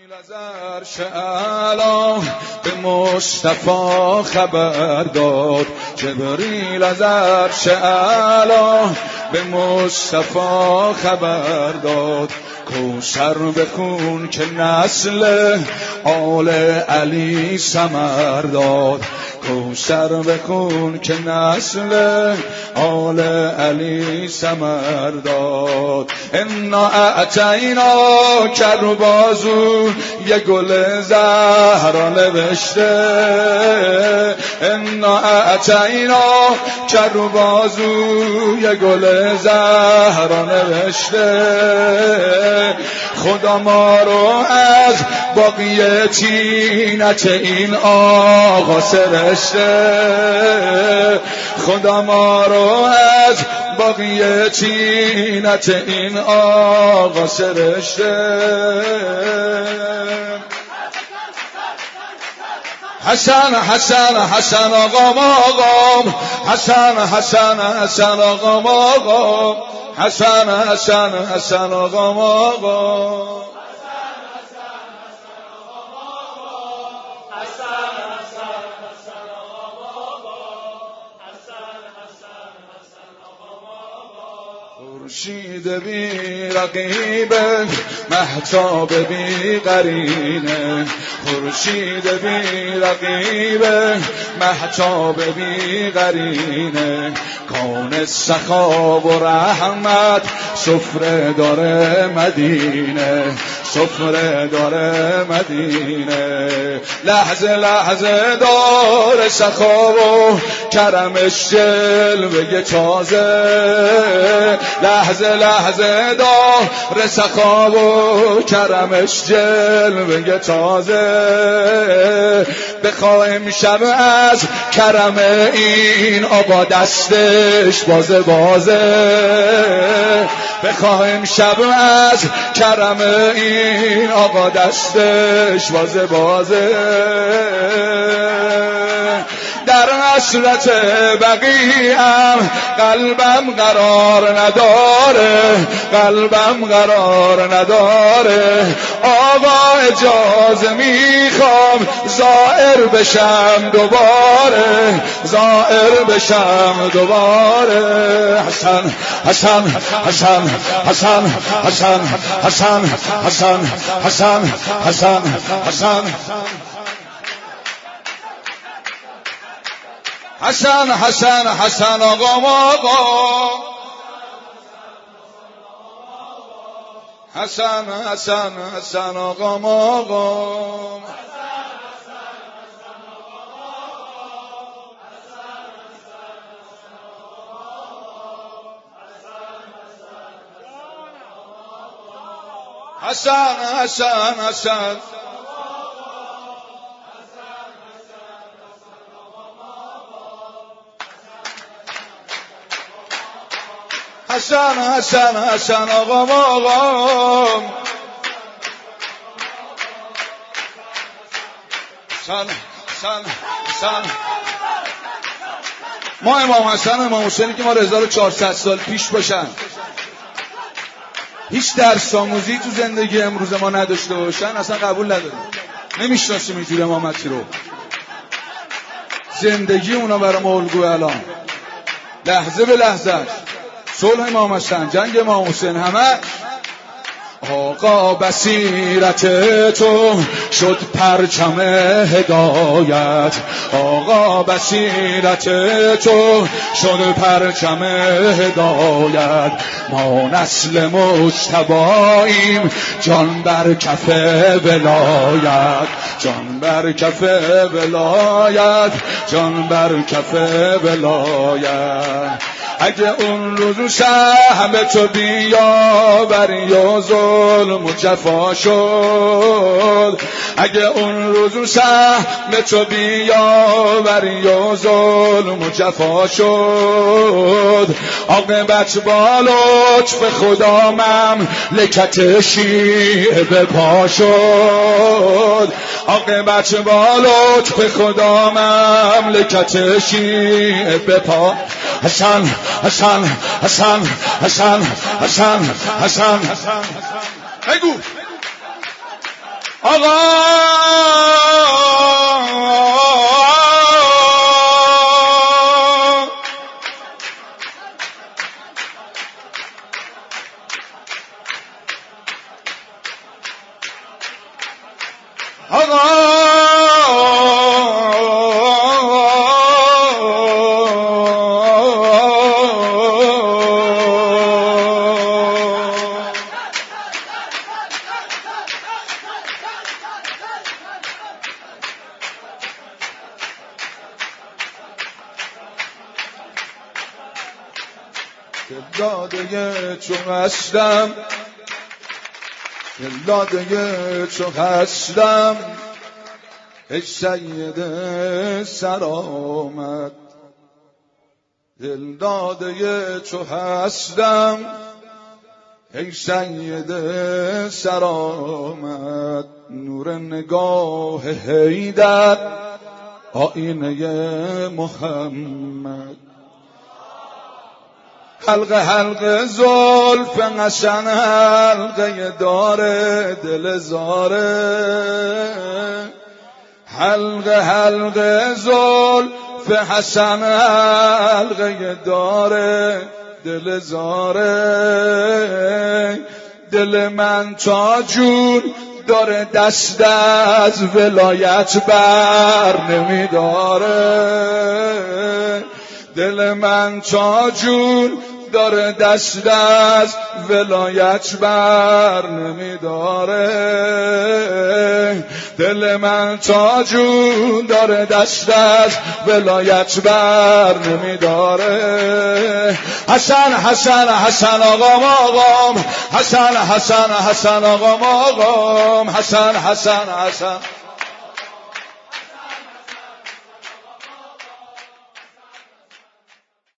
از عرش اعلی به مصطفی خبر داد، جبریل از عرش اعلی به مصطفی خبر داد. کوثر بخون که نسل آل علی ثمر داد، کوثر بخون که نسل آل علی ثمر داد. انا اعطینا کربازو یه گل زهرا نوشته، انا اعطینا کربازو یه گل زهرا نوشته. خدا ما رو از باقی طینت این آقا سرشته، خدا ما رو از باقی طینت این آقا سرشته. حسن حسن حسن آقام آقام، حسن حسن حسن آقام آقام، حسن حسن حسن آقام آقام. خورشید بی رقیبه، مهتاب بی قرینه، خورشید بی رقیبه، مهتاب بی قرینه. کون سخا و رحمت سفره داره مدینه، سفره داره مدینه. لحظه لحظه داره سخا و کرمش جلوه تازه، لحظه لحظه داره سخا و کرمش جلوه تازه. بخوایم شب از کرم این آقا دستش بازه بازه، بخوایم شب از کرم این آقا دستش بازه بازه. در حسرت بقیعم قلبم قرار نداره، قلبم قرار نداره. آقا اجازه میخوام زائر بشم دوباره، زائر بشم دوباره. حسن حسن حسن حسن حسن حسن حسن حسن حسن حسن حسن حسن حسن آقام آقام، حسن حسن حسن آقام آقام. حسن حسن حسن حسن حسن حسن آقام آقام، حسن حسن حسن. ما امام حسن و امام حسینی که ما 1400 سال پیش باشن، هیچ درس آموزی تو زندگی امروز ما نداشته باشن، اصلا قبول نداریم. نمیشناسیم اینجور امامتی رو. زندگی اونا برای ما الگوه. الان لحظه به لحظه صلح امام حسن، جنگ امام حسین، همه. آقا بصیرت تو شد پرچم هدایت، آقا بصیرت تو شد پرچم هدایت. ما نسل مجتباییم جان بر کف ولایت، جان بر کف ولایت، جان بر کف ولایت. اگه اون روزو سهم تو بیاوری و ظلم و جفا شد، اگه اون روزو سهم تو بیاوری و ظلم و جفا شد، عاقبت با لطف خدا مملکت شیعه به پا شد، عاقبت با لطف خدا مملکت شیعه به پا. حسن حسن حسن حسن حسن حسن بگو آقا داده چون هستم داده چون هستم ای سید سرآمد دل داده چون هستم ای سید سرآمد نور نگاه حیدر آینه محمد حلقه حلقه زلف قشن حلقه داره دل زاره حلقه حلقه زلف حسن حلقه داره دل زاره دل من تا جون داره دست از ولایت بر نمیداره دل من تا جون داره دست از ولایت بر نمیداره دل من تا جون داره دست از ولایت بر نمیداره حسن حسن حسن آقام آقام حسن حسن حسن آقام آقام حسن حسن حسن